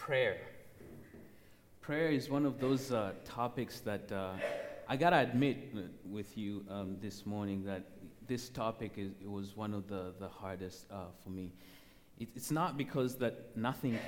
Prayer. Prayer is one of those topics that I gotta admit with you this morning that this topic it was one of the hardest for me. It's not because that nothing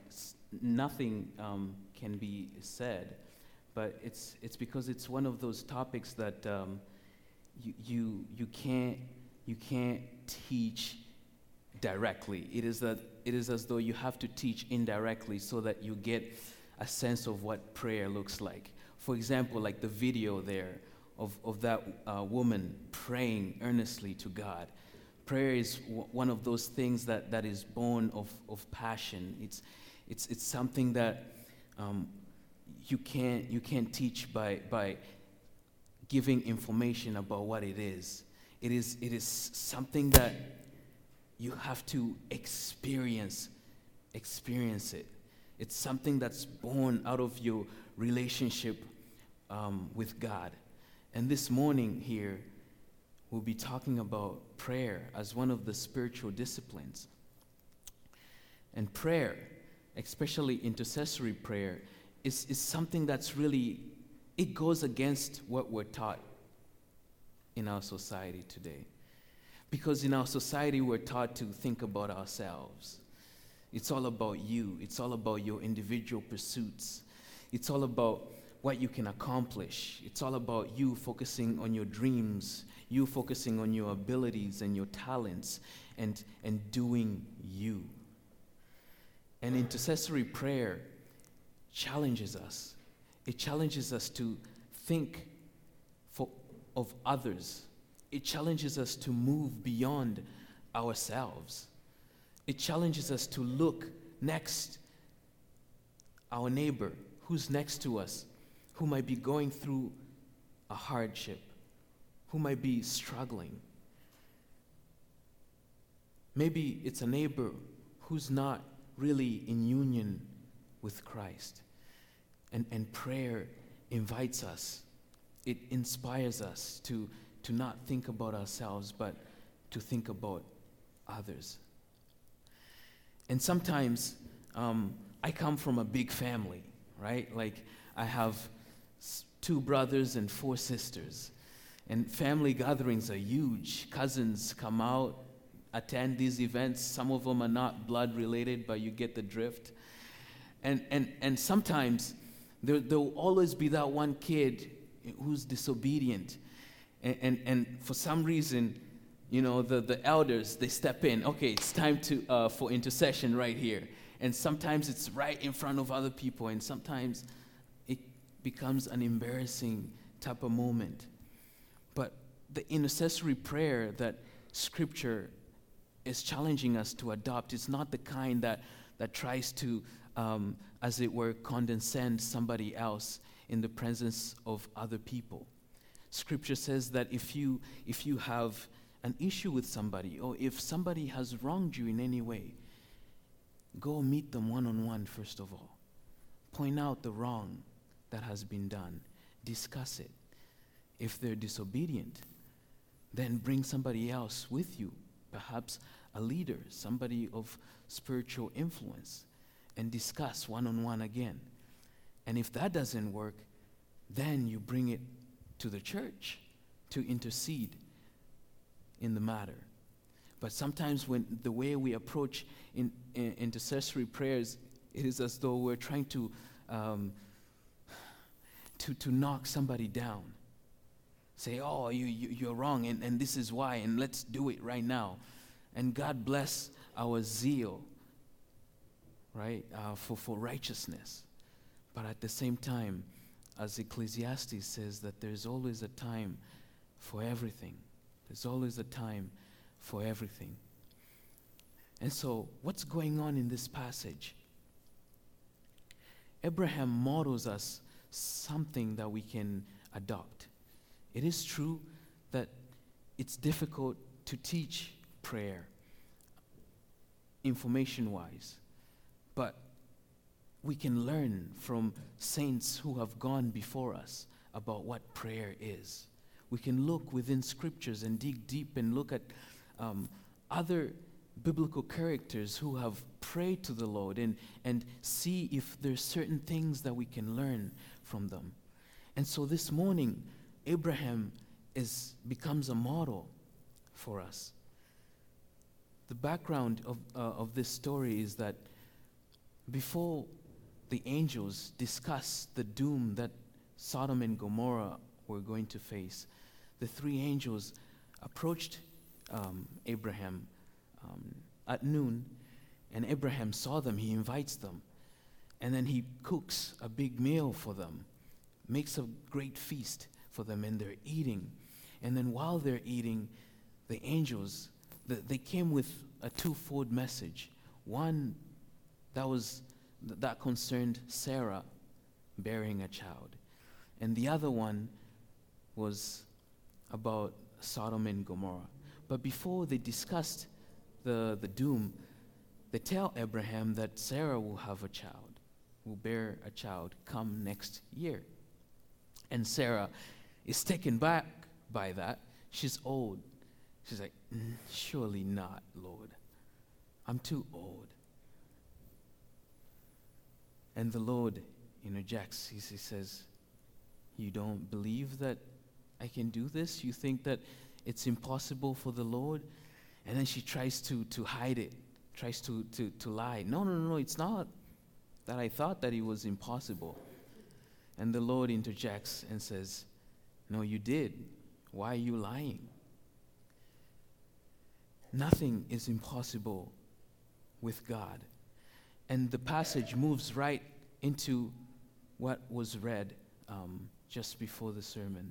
can be said, but it's because it's one of those topics that you can't teach directly. It is as though you have to teach indirectly so that you get a sense of what prayer looks like. For example, like the video there of that woman praying earnestly to God. Prayer is one of those things that is born of passion. It's something that you can't teach by giving information about what it is. It is something that you have to experience it. It's something that's born out of your relationship with God. And this morning here, we'll be talking about prayer as one of the spiritual disciplines. And prayer, especially intercessory prayer, is something that's really, it goes against what we're taught in our society today. Because in our society, we're taught to think about ourselves. It's all about you. It's all about your individual pursuits. It's all about what you can accomplish. It's all about you focusing on your dreams, you focusing on your abilities and your talents, and doing you. And intercessory prayer challenges us. It challenges us to think of others. It challenges us to move beyond ourselves. It challenges us to look next, our neighbor, who's next to us, who might be going through a hardship, who might be struggling. Maybe it's a neighbor who's not really in union with Christ. And prayer invites us. It inspires us to not think about ourselves, but to think about others. And sometimes I come from a big family, right? Like I have 2 brothers and 4 sisters. And family gatherings are huge. Cousins come out, attend these events. Some of them are not blood related, but you get the drift. And sometimes there will always be that one kid who's disobedient. And for some reason, you know, the elders, they step in. Okay, it's time for intercession right here. And sometimes it's right in front of other people, and sometimes it becomes an embarrassing type of moment. But the intercessory prayer that Scripture is challenging us to adopt is not the kind that tries to, as it were, condescend somebody else in the presence of other people. Scripture says that if you have an issue with somebody, or if somebody has wronged you in any way, go meet them one-on-one first of all. Point out the wrong that has been done. Discuss it. If they're disobedient, then bring somebody else with you, perhaps a leader, somebody of spiritual influence, and discuss one-on-one again. And if that doesn't work, then you bring it to the church to intercede in the matter. But sometimes when the way we approach intercessory prayers, it is as though we're trying to knock somebody down. Say, oh, you're wrong, and this is why, and let's do it right now. And God bless our zeal, right, for righteousness. But at the same time, as Ecclesiastes says, that there's always a time for everything. There's always a time for everything. And so, what's going on in this passage? Abraham models us something that we can adopt. It is true that it's difficult to teach prayer, information-wise, but we can learn from saints who have gone before us about what prayer is. We can look within scriptures and dig deep and look at other biblical characters who have pray to the Lord and see if there's certain things that we can learn from them. And so this morning, Abraham becomes a model for us. The background of this story is that before the angels discussed the doom that Sodom and Gomorrah were going to face, the three angels approached Abraham at noon, and Abraham saw them. He invites them, and then he cooks a big meal for them, makes a great feast for them, and they're eating. And then while they're eating, the angels, they came with a twofold message. One that concerned Sarah bearing a child, and the other one was about Sodom and Gomorrah. But before they discussed the doom, they tell Abraham that Sarah will have a child, will bear a child come next year. And Sarah is taken back by that. She's old. She's like, surely not, Lord. I'm too old. And the Lord interjects. He says, you don't believe that I can do this? You think that it's impossible for the Lord? And then she tries to hide it, tries to lie. No, it's not that I thought that it was impossible. And the Lord interjects and says, no, you did. Why are you lying? Nothing is impossible with God. And the passage moves right into what was read just before the sermon.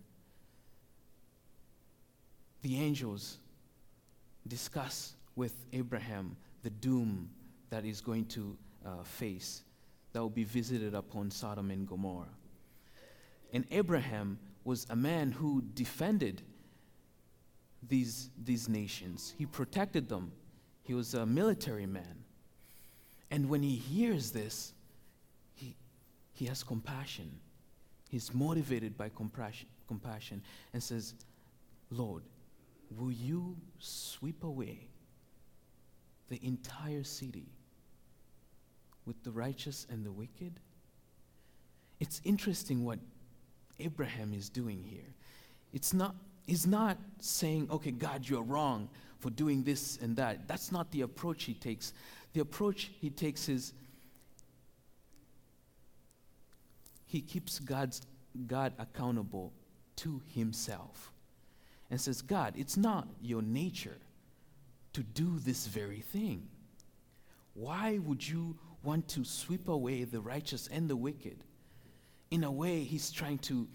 The angels discuss with Abraham the doom that is going to face, that will be visited upon Sodom and Gomorrah. And Abraham was a man who defended these nations. He protected them. He was a military man. And when he hears this, he has compassion. He's motivated by compassion and says, Lord, will you sweep away the entire city with the righteous and the wicked? It's interesting what Abraham is doing here. He's not saying, okay, God, you're wrong for doing this and that. That's not the approach he takes. The approach he takes is he keeps God accountable to himself and says, God, it's not your nature to do this very thing. Why would you want to sweep away the righteous and the wicked? In a way, he's trying to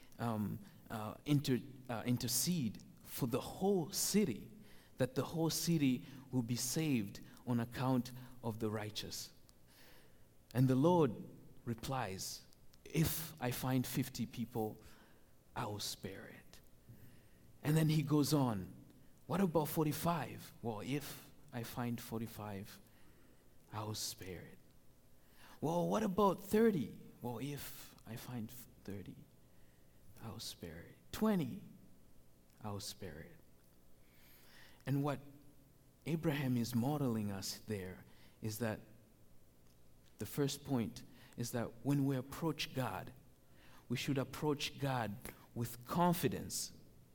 intercede for the whole city, that the whole city will be saved on account of the righteous. And the Lord replies, if I find 50 people, I will spare it. And then he goes on, what about 45? Well, if I find 45, I will spare it. Well, what about 30? Well, if I find 30, I will spare it. 20, I will spare it. And what Abraham is modeling us there is that the first point is that when we approach God, we should approach God with confidence.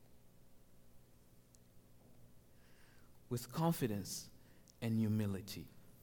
With confidence and humility.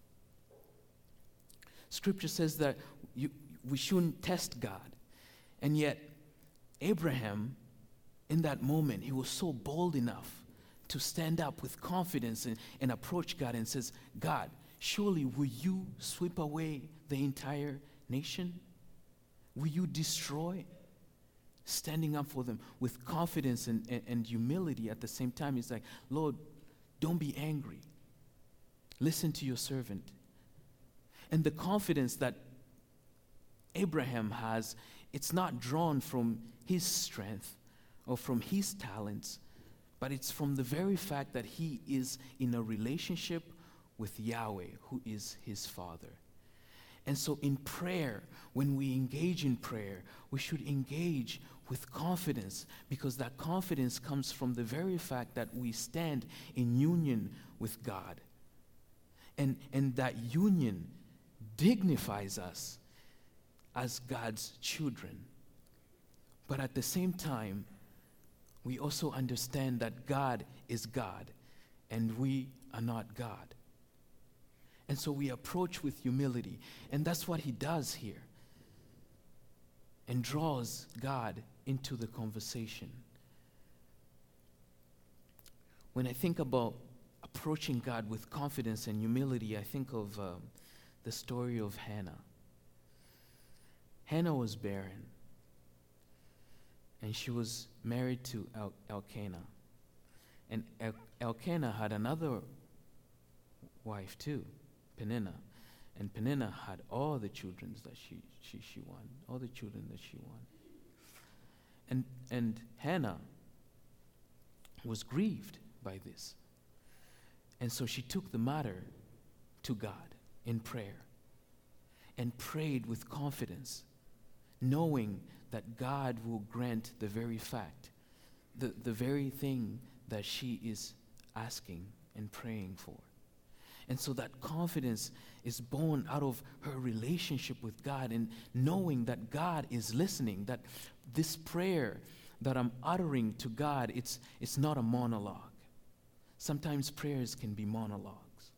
Scripture says that we shouldn't test God. And yet, Abraham, in that moment, he was so bold enough to stand up with confidence and approach God and says, God, surely will you sweep away the entire nation? Will you destroy? Standing up for them with confidence and humility at the same time. He's like, Lord, don't be angry. Listen to your servant. And the confidence that Abraham has, it's not drawn from his strength or from his talents, but it's from the very fact that he is in a relationship with Yahweh, who is his Father. And so in prayer, when we engage in prayer, we should engage with confidence, because that confidence comes from the very fact that we stand in union with God. And that union dignifies us as God's children. But at the same time, we also understand that God is God and we are not God. And so we approach with humility. And that's what he does here. And draws God into the conversation. When I think about approaching God with confidence and humility, I think of the story of Hannah. Hannah was barren. And she was married to Elkanah. And Elkanah had another wife too, Peninnah. And Peninnah had all the children that she won, all the children that she won. And Hannah was grieved by this. And so she took the matter to God in prayer and prayed with confidence, knowing that God will grant the very fact, the very thing that she is asking and praying for. And so that confidence is born out of her relationship with God and knowing that God is listening, that this prayer that I'm uttering to God, it's not a monologue. Sometimes prayers can be monologues.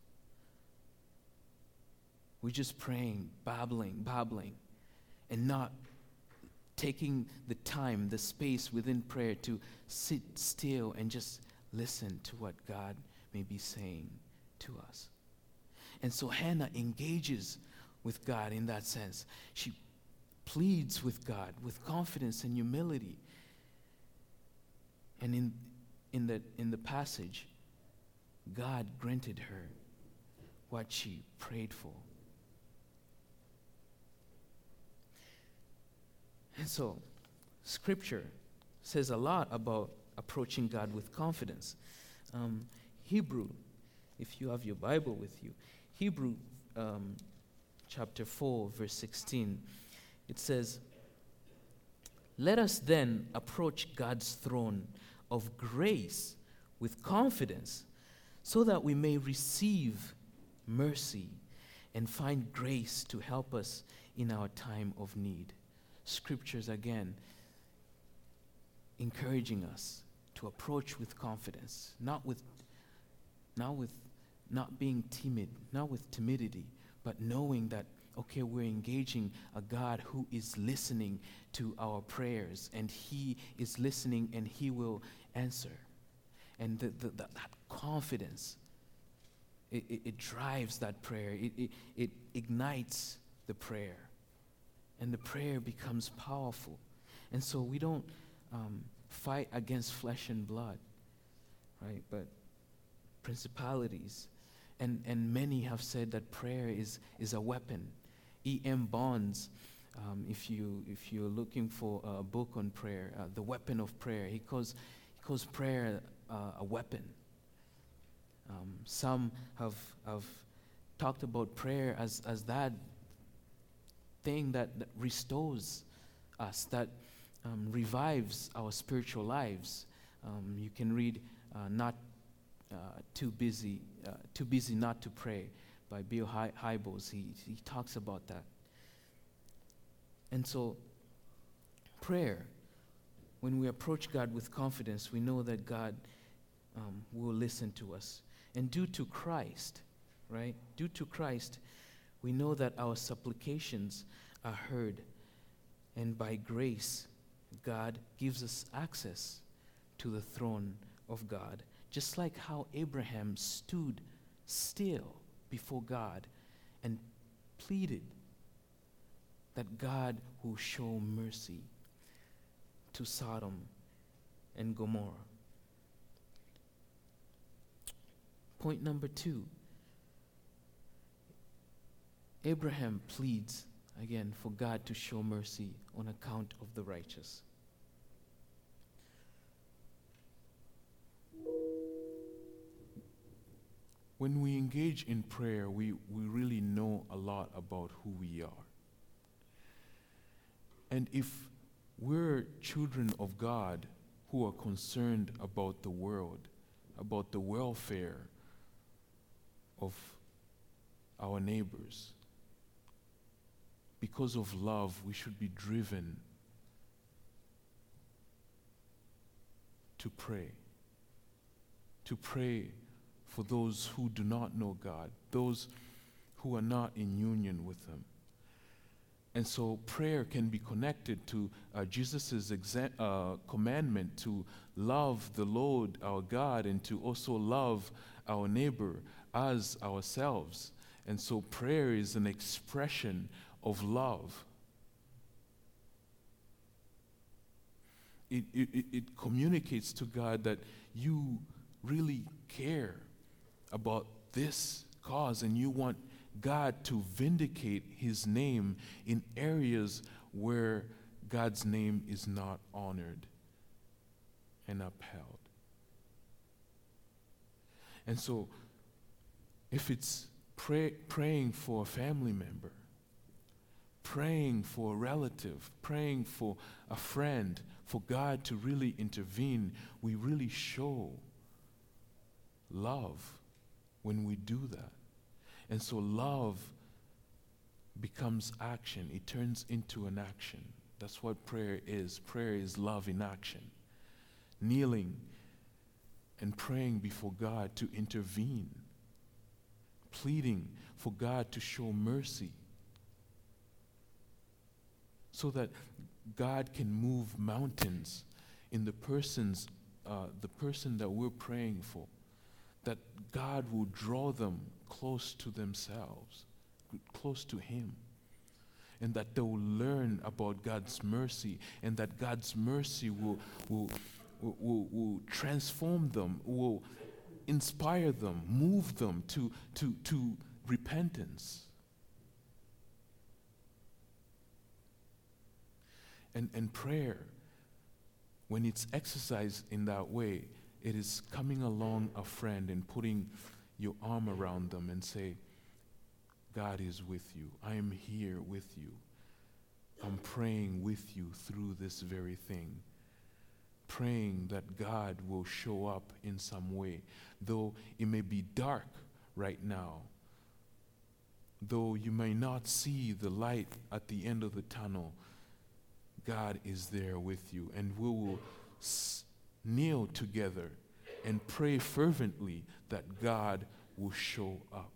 We're just praying, babbling, and not taking the time, the space within prayer to sit still and just listen to what God may be saying to us. And so Hannah engages with God in that sense. She pleads with God with confidence and humility. And in the passage, God granted her what she prayed for. And so, Scripture says a lot about approaching God with confidence. Hebrew, if you have your Bible with you, Hebrew chapter 4, verse 16, it says, "Let us then approach God's throne of grace with confidence, so that we may receive mercy and find grace to help us in our time of need." Scriptures again encouraging us to approach with confidence, not being timid, not with timidity, but knowing that, okay, we're engaging a God who is listening to our prayers, and he is listening and he will answer. And that confidence, it drives that prayer. It ignites the prayer. And the prayer becomes powerful. And so we don't fight against flesh and blood, right? But principalities. And many have said that prayer is a weapon. E.M. Bonds, if you're looking for a book on prayer, The Weapon of Prayer, he calls prayer a weapon. Some have talked about prayer as that thing that restores us, that revives our spiritual lives. You can read Not Too Busy Not to Pray by Bill Hybels. He talks about that. And so prayer, when we approach God with confidence, we know that God will listen to us. And due to Christ, right? Due to Christ, we know that our supplications are heard. And by grace, God gives us access to the throne of God. Just like how Abraham stood still before God and pleaded that God will show mercy to Sodom and Gomorrah. Point number 2. Abraham pleads, again, for God to show mercy on account of the righteous. When we engage in prayer, we really know a lot about who we are. And if we're children of God who are concerned about the world, about the welfare of our neighbors. Because of love, we should be driven to pray. To pray for those who do not know God, those who are not in union with Him. And so prayer can be connected to Jesus' commandment to love the Lord our God and to also love our neighbor as ourselves. And so prayer is an expression of love. It communicates to God that you really care about this cause and you want God to vindicate His name in areas where God's name is not honored and upheld. And so, if it's praying for a family member, praying for a relative, praying for a friend, for God to really intervene, we really show love when we do that. And so love becomes action. It turns into an action. That's what prayer is. Prayer is love in action. Kneeling and praying before God to intervene. Pleading for God to show mercy. So that God can move mountains in the person that we're praying for. That God will draw them close to themselves, close to Him. And that they will learn about God's mercy, and that God's mercy will transform them, will inspire them, move them to repentance. And prayer, when it's exercised in that way, it is coming along a friend and putting your arm around them and say, God is with you. I am here with you. I'm praying with you through this very thing. Praying that God will show up in some way. Though it may be dark right now, though you may not see the light at the end of the tunnel, God is there with you, and we will kneel together and pray fervently that God will show up.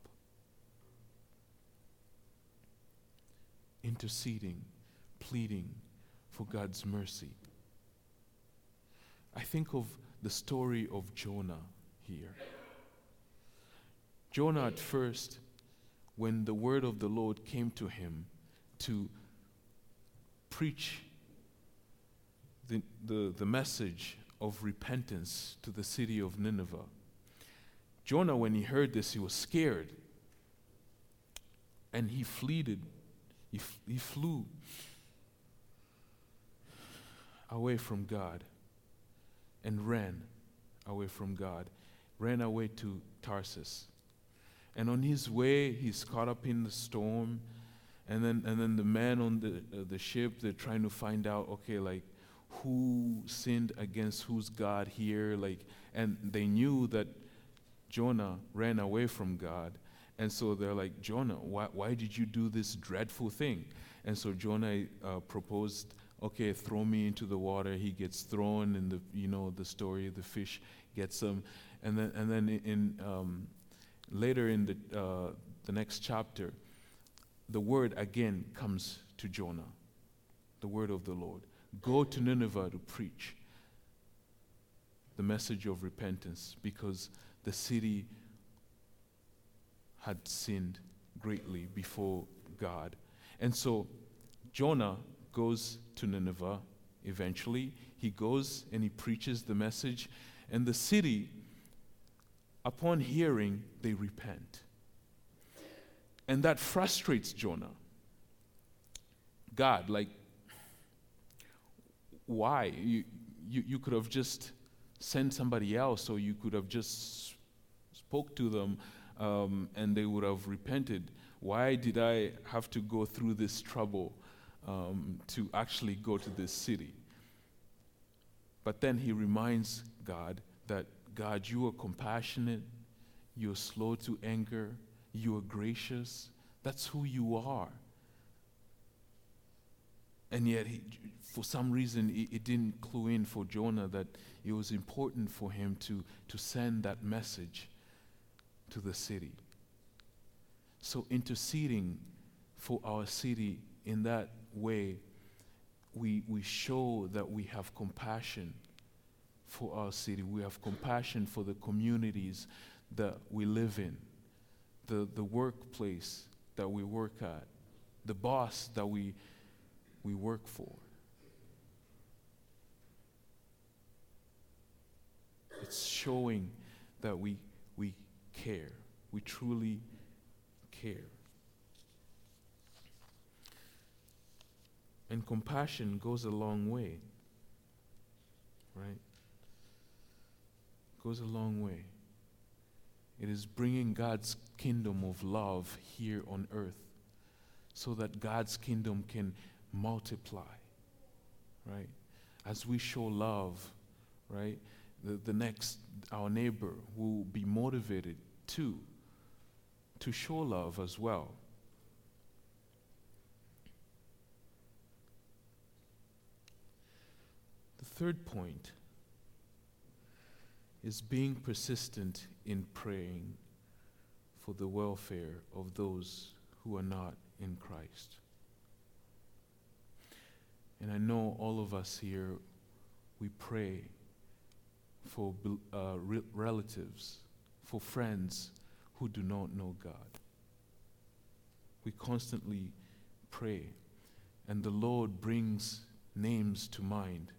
Interceding, pleading for God's mercy. I think of the story of Jonah here. Jonah at first, when the word of the Lord came to him to preach the message of repentance to the city of Nineveh. Jonah, when he heard this, he was scared. And he fleed. He flew away from God and ran away from God, ran away to Tarsus. And on his way, he's caught up in the storm. And then the men on the ship, they're trying to find out, okay, like, who sinned against whose God here, and they knew that Jonah ran away from God, and so they're like, Jonah, why did you do this dreadful thing? And so Jonah proposed, okay, throw me into the water. He gets thrown, and the story, the fish gets him, and then in later in the next chapter, the word again comes to Jonah, the word of the Lord. Go to Nineveh to preach the message of repentance, because the city had sinned greatly before God. And so Jonah goes to Nineveh eventually. He goes and he preaches the message, and the city, upon hearing, they repent. And that frustrates Jonah. God, why? You could have just sent somebody else, or you could have just spoke to them and they would have repented. Why did I have to go through this trouble to actually go to this city? But then he reminds God that, God, you are compassionate, you're slow to anger, You are gracious. That's who you are. And yet, for some reason, it didn't clue in for Jonah that it was important for him to send that message to the city. So interceding for our city in that way, we show that we have compassion for our city. We have compassion for the communities that we live in, the workplace that we work at, the boss that we work for. It's showing that we care. We truly care. And compassion goes a long way, right? Goes a long way. It is bringing God's kingdom of love here on earth so that God's kingdom can multiply, right? As we show love, right, our neighbor will be motivated to show love as well. The third point is being persistent in praying for the welfare of those who are not in Christ. And I know all of us here, we pray for relatives, for friends who do not know God. We constantly pray, and the Lord brings names to mind.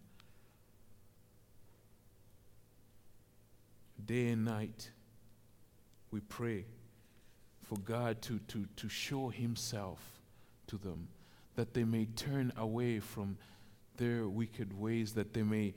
Day and night, we pray for God to show Himself to them, that they may turn away from their wicked ways, that they may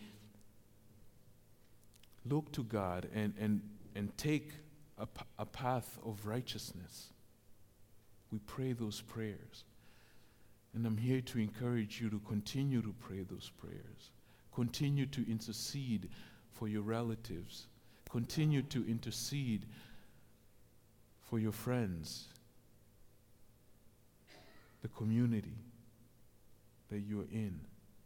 look to God and take a path of righteousness. We pray those prayers. And I'm here to encourage you to continue to pray those prayers. Continue to intercede for your relatives. Continue to intercede for your friends, the community that you're in.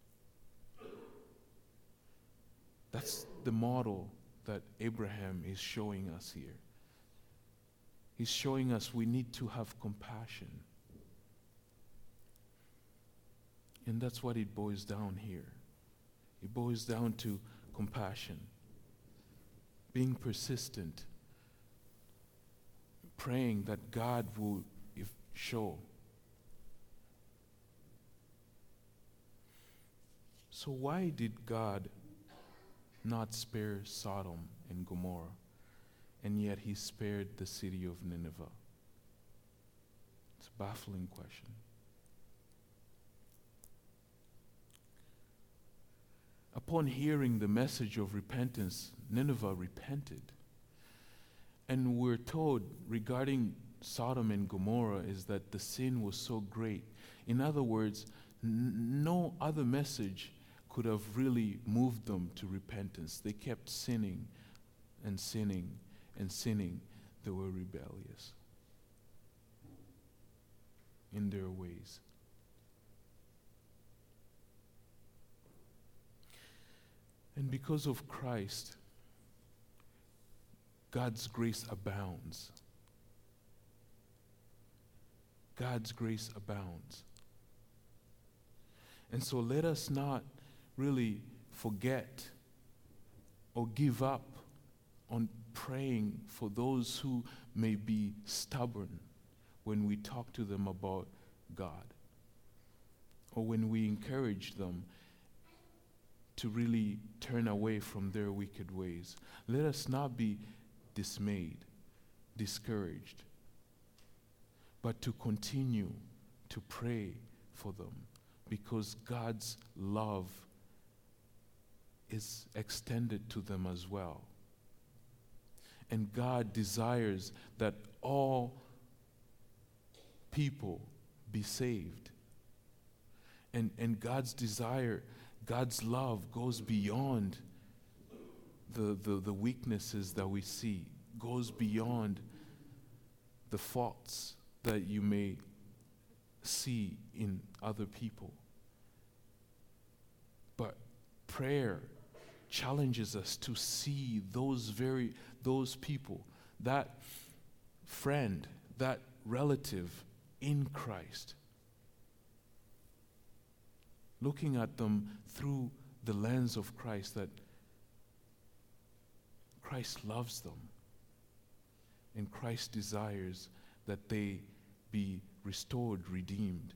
That's the model that Abraham is showing us here. He's showing us we need to have compassion. And that's what it boils down here. It boils down to compassion. Being persistent. Praying that God will show. So why did God not spare Sodom and Gomorrah, and yet He spared the city of Nineveh? It's a baffling question. Upon hearing the message of repentance, Nineveh repented. And we're told regarding Sodom and Gomorrah is that the sin was so great. In other words, no other message could have really moved them to repentance. They kept sinning and sinning and sinning. They were rebellious in their ways. And because of Christ, God's grace abounds. God's grace abounds. And so let us not really forget or give up on praying for those who may be stubborn when we talk to them about God, or when we encourage them to really turn away from their wicked ways. Let us not be dismayed, discouraged, but to continue to pray for them, because God's love is extended to them as well. And God desires that all people be saved. And God's desire, God's love goes beyond the weaknesses that we see, goes beyond the faults that you may see in other people. But prayer challenges us to see those people, that friend, that relative in Christ. Looking at them through the lens of Christ, that Christ loves them and Christ desires that they be restored, redeemed.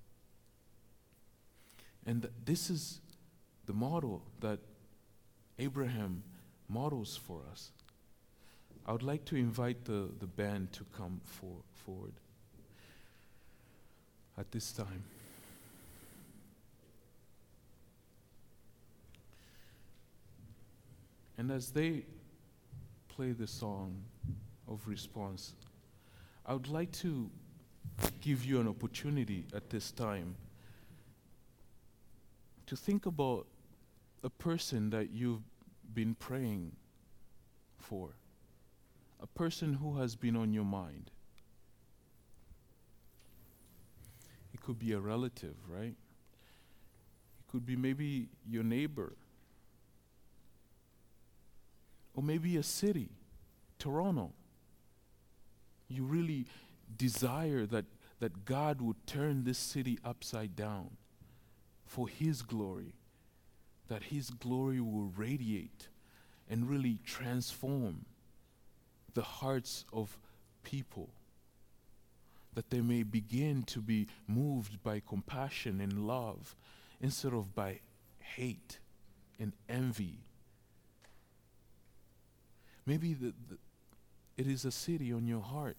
And this is the model that Abraham models for us. I would like to invite the band to come forward at this time. And as they play the song of response, I would like to give you an opportunity at this time to think about a person that you've been praying for, a person who has been on your mind. It could be a relative, right? It could be maybe your neighbor, or maybe a city, Toronto. You really desire that God would turn this city upside down for His glory, that His glory will radiate and really transform the hearts of people, that they may begin to be moved by compassion and love instead of by hate and envy. Maybe it is a city on your heart.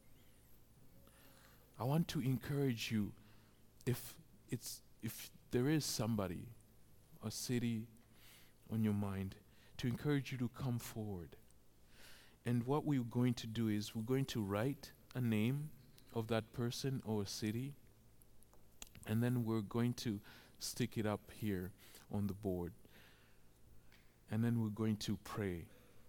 I want to encourage you, if there is somebody, a city on your mind, to encourage you to come forward. And what we're going to do is we're going to write a name of that person or a city, and then we're going to stick it up here on the board. And then we're going to pray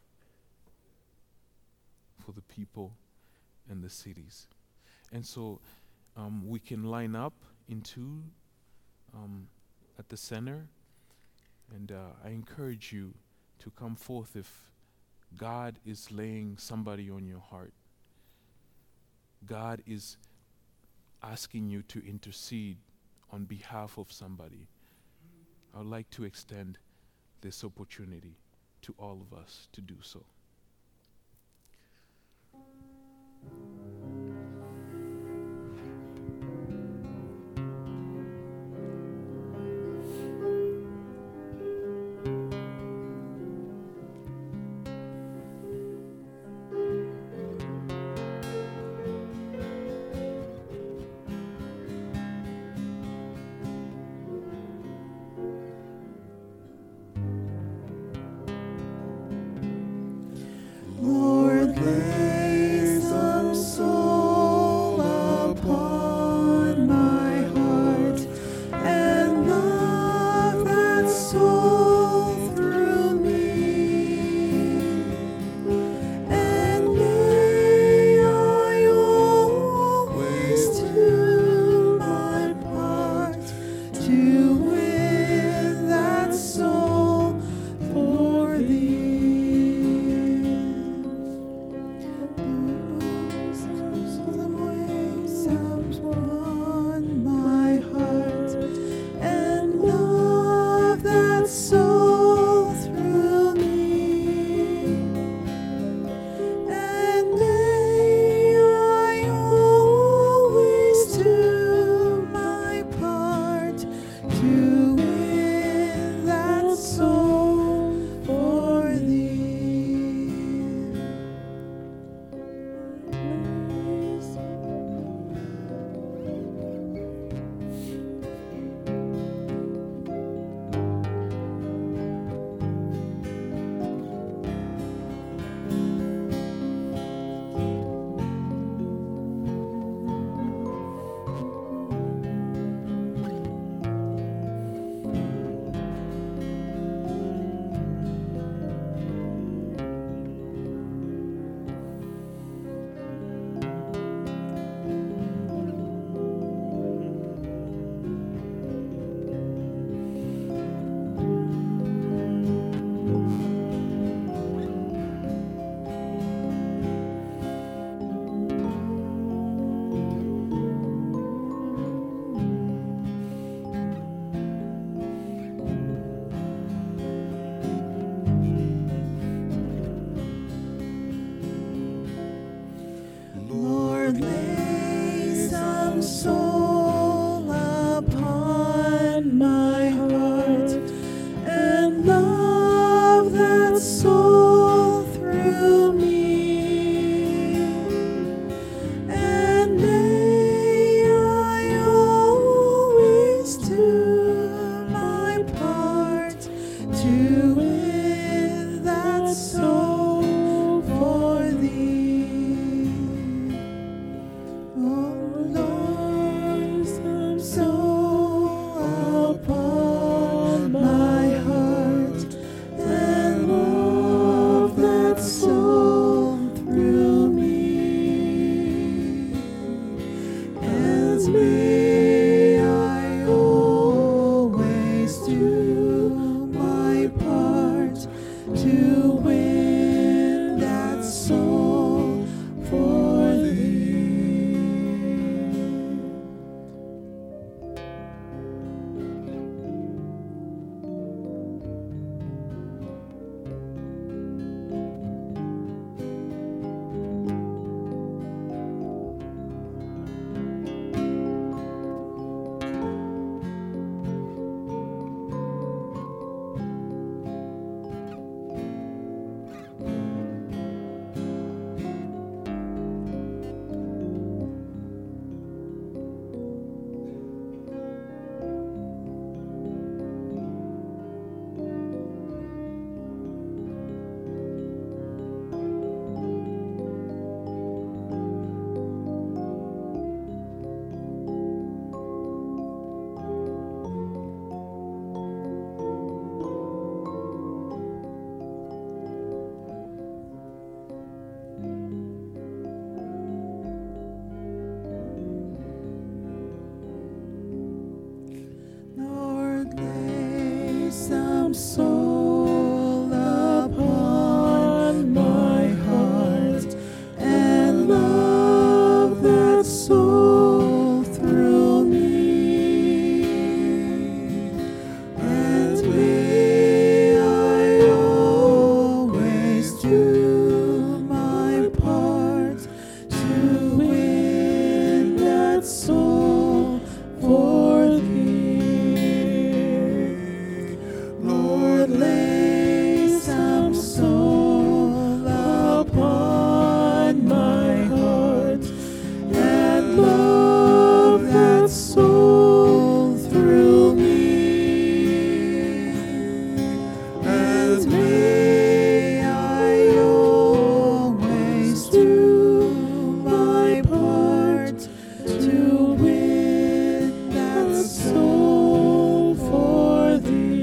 for the people and the cities. And so we can line up in two at the center, and I encourage you to come forth if God is laying somebody on your heart. God is asking you to intercede on behalf of somebody. I would like to extend this opportunity to all of us to do so. will win that soul for thee.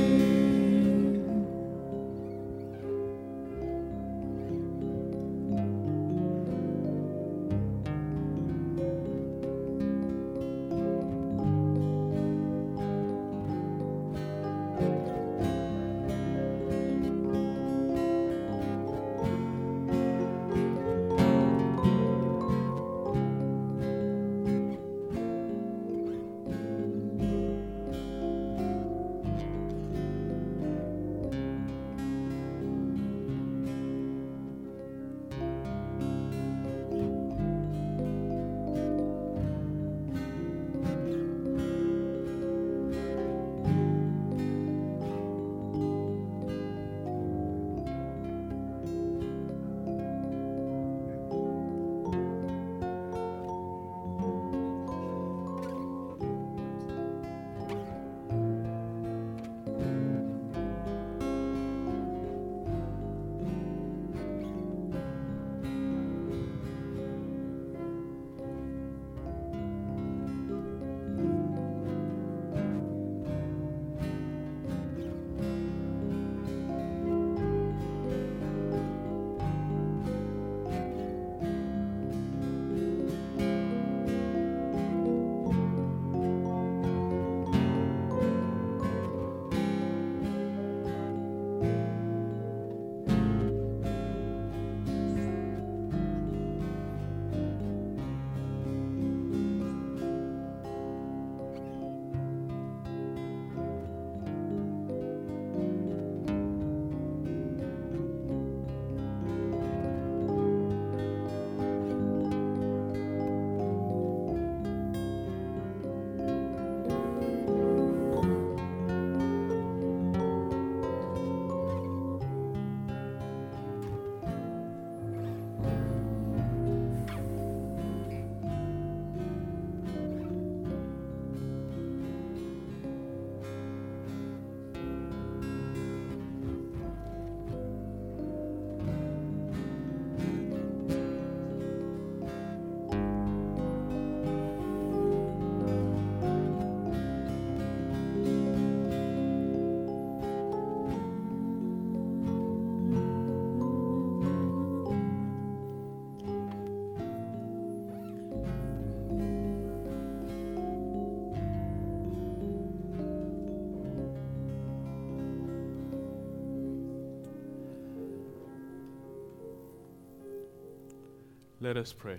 Let us pray.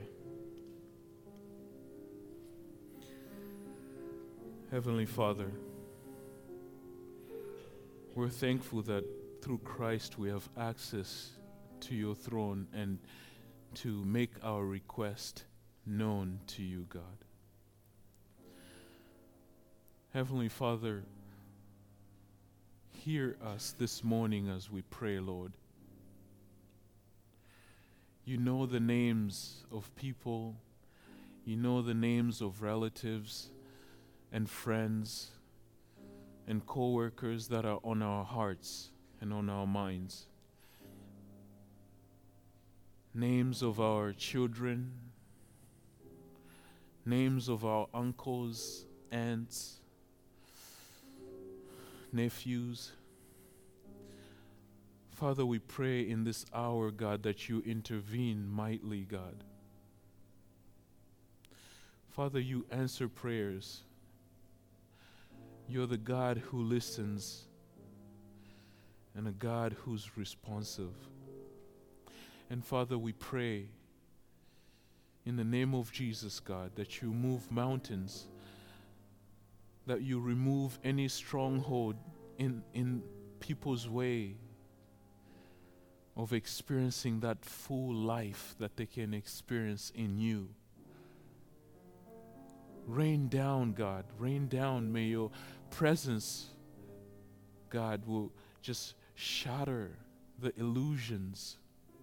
Heavenly Father, we're thankful that through Christ we have access to your throne and to make our request known to you, God. Heavenly Father, hear us this morning as we pray, Lord. You know the names of people, you know the names of relatives and friends and co-workers that are on our hearts and on our minds. Names of our children, names of our uncles, aunts, nephews. Father, we pray in this hour, God, that you intervene mightily, God. Father, you answer prayers. You're the God who listens and a God who's responsive. And Father, we pray in the name of Jesus, God, that you move mountains, that you remove any stronghold in people's way of experiencing that full life that they can experience in you. Rain down, God, rain down. May your presence, God, will just shatter the illusions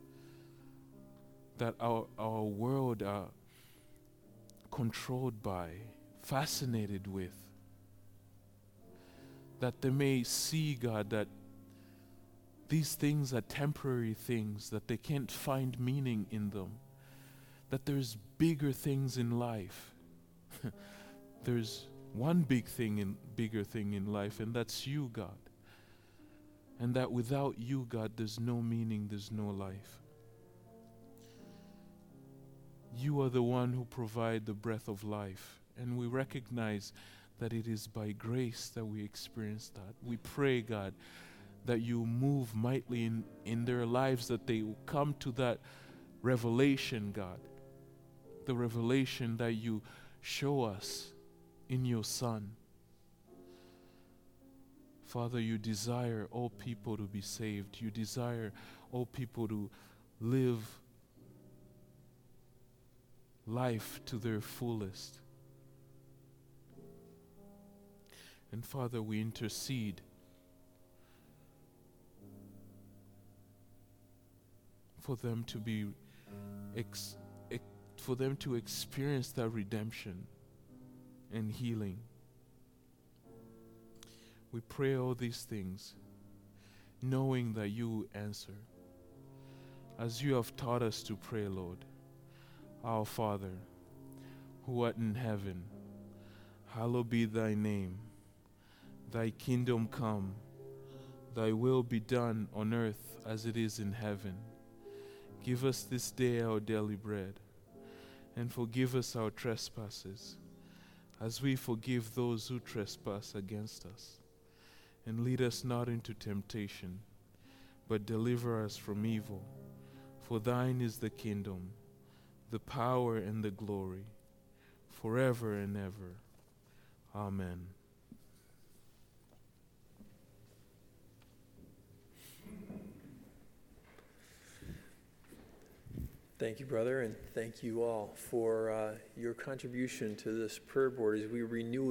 that our world are controlled by, fascinated with. That they may see, God, that these things are temporary things, that they can't find meaning in them, that there's bigger things in life. There's one bigger thing in life, and that's you, God. And that without you, God, there's no meaning, there's no life. You are the one who provide the breath of life, and we recognize that it is by grace that we experience that. We pray, God, that you move mightily in their lives, that they will come to that revelation, God. The revelation that you show us in your Son. Father, you desire all people to be saved. You desire all people to live life to their fullest. And Father, we intercede for them to be for them to experience that redemption and healing. We pray all these things, knowing that you answer. As you have taught us to pray, Lord, our Father, who art in heaven, hallowed be thy name. Thy kingdom come, thy will be done on earth as it is in heaven. Give us this day our daily bread, and forgive us our trespasses, as we forgive those who trespass against us. And lead us not into temptation, but deliver us from evil. For thine is the kingdom, the power, and the glory, forever and ever. Amen. Thank you, brother, and thank you all for your contribution to this prayer board as we renew